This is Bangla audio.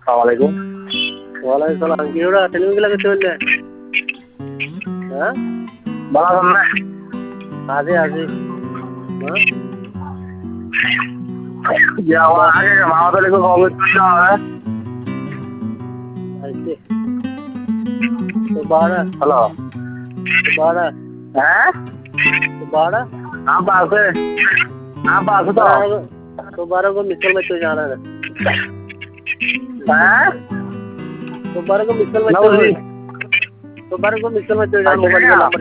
আসসালামালাইকুম। ওয়ালাইকুম সালাম। কি ওরা টেলিভিশন লাগে চললে? হ্যাঁ ভালো আছেন না? আজি আজি হ্যাঁ যে আমার আগে মামাদের একটু খবর দিতে হবে। আইছে তো বাড়া হ্যালো, বাড়া হ্যাঁ তো বাড়া आप আছে आप আছে তো? तो बारह को मिसल में तो जाना है হ্যাঁ तो बारह को मिसल में না तो বুঝি तो बारह को मिसल में तो जाना मोबाइल का नंबर